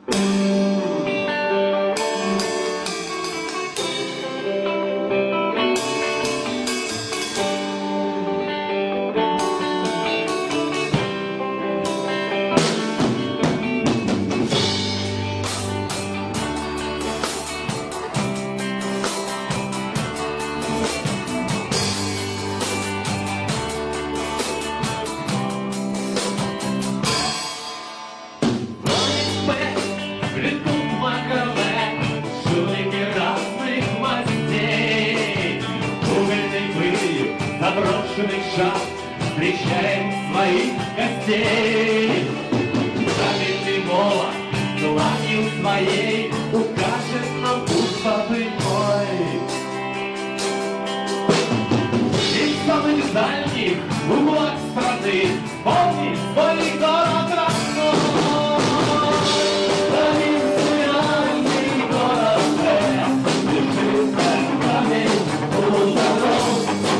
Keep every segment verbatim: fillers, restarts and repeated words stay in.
Заброшенный шаг, встречаем своих гостей. Каменный молот дланью своей укажет нам путь побывной. И в самых дальних углах страны помни свой город родной. Провинциальный город Д лежит как камень у дорог.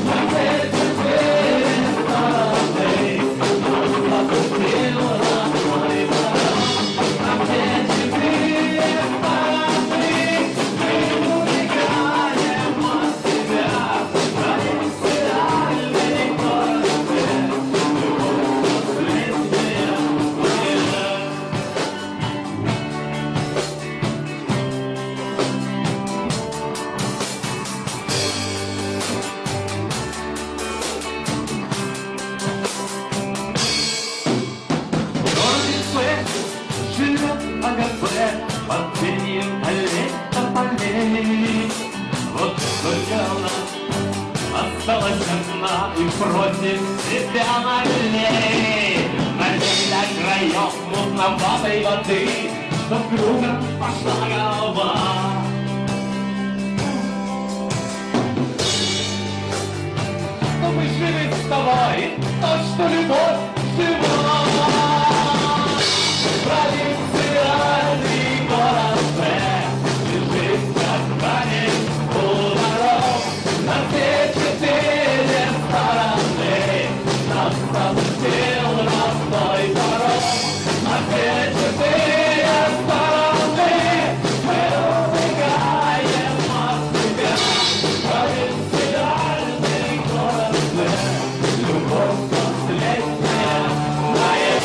Под тенью аллей тополей. Вот только у нас осталась одна, и против себя молей. Налей до краев мутноватой воды, чтоб кругом пошла голова. Но мы живы с тобой, то, что любовь жива. Провинциальный город Д лежит как камень у дорог. На все четыре стороны нас запустил родной порог. На все четыре стороны мы убегаем от себя. Провинциальный город Д, любовь последняя моя.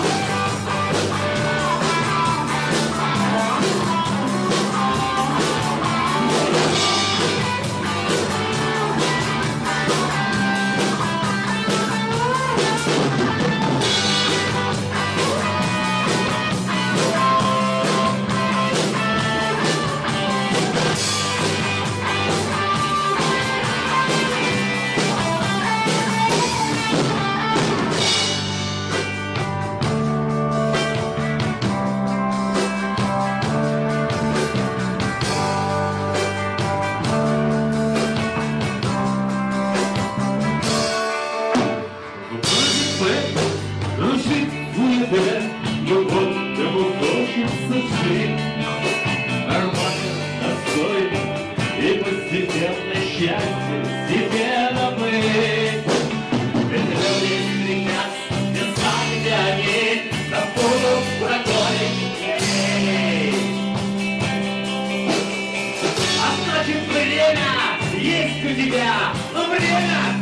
Ну вот кому хочется жить нормально, достойно и постепенно счастье себе добыть. Ведь люди стремятся в места, где они забудут прогонить дней. А значит, время есть у тебя, но время